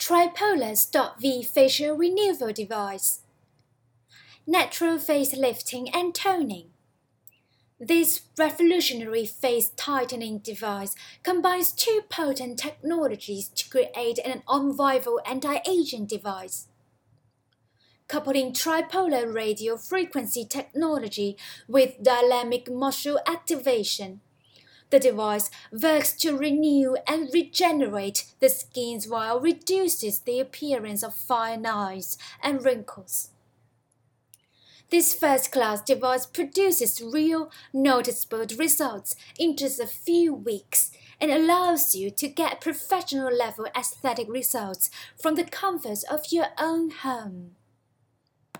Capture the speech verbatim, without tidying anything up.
Tripolar Stop V Facial Renewal Device. Natural face lifting and toning. This revolutionary face tightening device combines two potent technologies to create an unrivaled anti-aging device. Coupling tripolar radio frequency technology with dynamic muscle activation, the device works to renew and regenerate the skin while reduces the appearance of fine lines and wrinkles. This first-class device produces real, noticeable results in just a few weeks and allows you to get professional-level aesthetic results from the comfort of your own home.